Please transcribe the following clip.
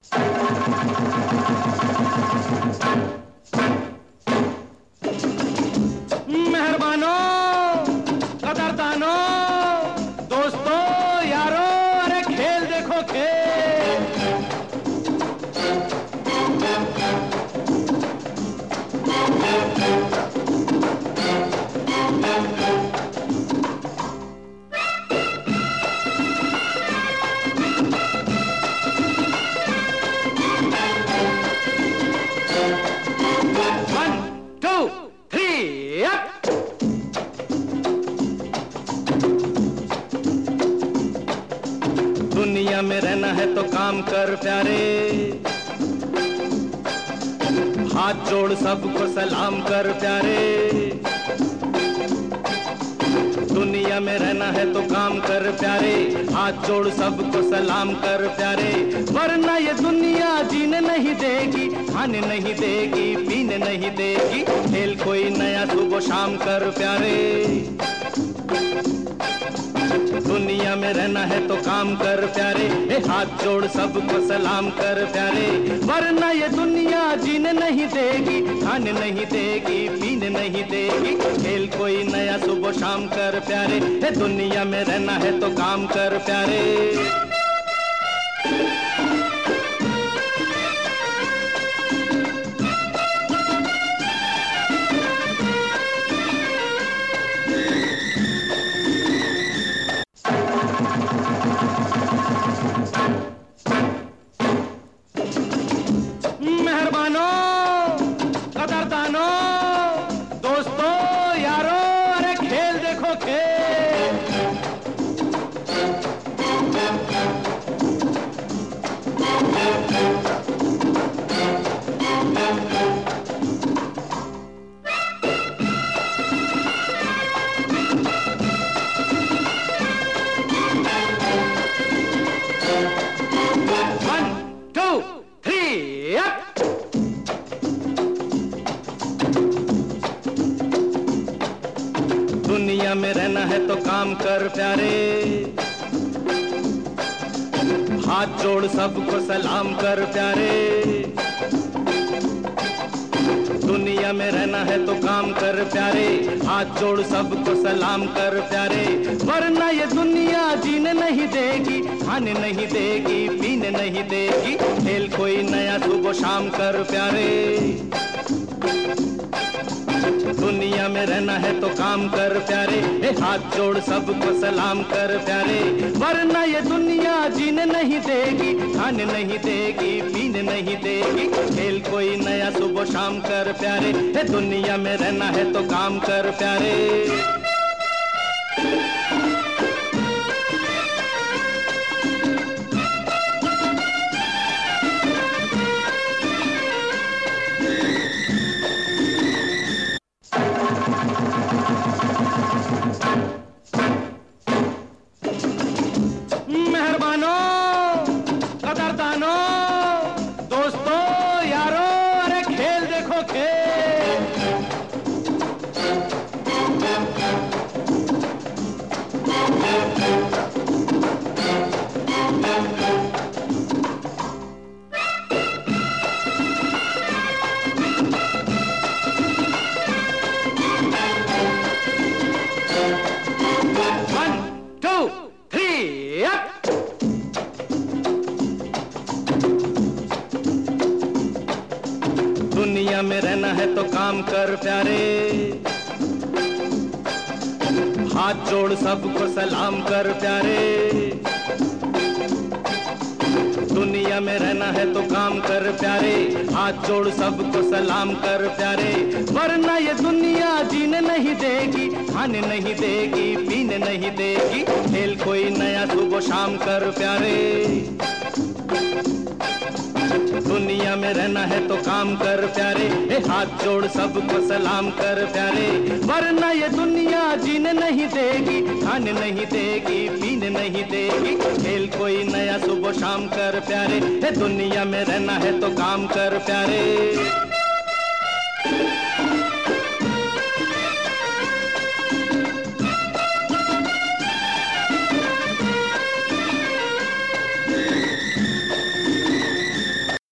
मेहरबानों, कदरदानों, दोस्तों, यारों, अरे खेल देखो खेल। One two three up. दुनिया में रहना है तो काम कर प्यारे, हाथ जोड़ सबको सलाम कर प्यारे। दुनिया में रहना है तो काम कर प्यारे, हाथ जोड़ सबको सलाम कर प्यारे। वरना ये दुनिया जीने नहीं देगी, खाने नहीं देगी, पीने नहीं देगी। खेल कोई नया सुबह शाम कर प्यारे। दुनिया में रहना है तो काम कर प्यारे, हाथ जोड़ सबको सलाम कर प्यारे। वरना ये दुनिया जीने नहीं देगी, खाने नहीं देगी, पीने नहीं देगी। खेल कोई नया सुबह शाम कर प्यारे, दुनिया में रहना है तो काम कर प्यारे। मेहरबानों, कदरदानों, दोस्तों, यारों, अरे खेल देखो खेल। One two three up. दुनिया में रहना है तो काम कर प्यारे, हाथ जोड़ सबको सलाम कर प्यारे। दुनिया में रहना है तो काम कर प्यारे, हाथ जोड़ सबको सलाम कर प्यारे। वरना ये दुनिया जीने नहीं देगी, खाने नहीं देगी, पीने नहीं देगी। खेल कोई नया सुबह शाम कर प्यारे। दुनिया में रहना है तो काम कर प्यारे, हाथ जोड़ सबको सलाम कर प्यारे। वरना ये दुनिया जीने नहीं देगी, खाने नहीं देगी, पीने नहीं देगी। खेल कोई नया सुबह शाम कर प्यारे, दुनिया में रहना है तो काम कर प्यारे। मेहरबानों, कदरदानों, दोस्तों, यारों, अरे खेल देखो खेल। One two three up. दुनिया में रहना है तो काम कर प्यारे, हाथ जोड़ सबको सलाम कर प्यारे। दुनिया में रहना है तो काम कर प्यारे, हाथ जोड़ सबको सलाम कर प्यारे। वरना ये दुनिया जीने नहीं देगी, खाने नहीं देगी, पीने नहीं देगी। खेल कोई नया सुबह शाम कर प्यारे। दुनिया में रहना है तो काम कर प्यारे, हाथ जोड़ सबको सलाम कर प्यारे। वरना ये दुनिया जीने नहीं देगी, खाने नहीं देगी, पीने नहीं देगी। खेल कोई नया सुबह शाम कर प्यारे, दुनिया में रहना है तो काम कर प्यारे।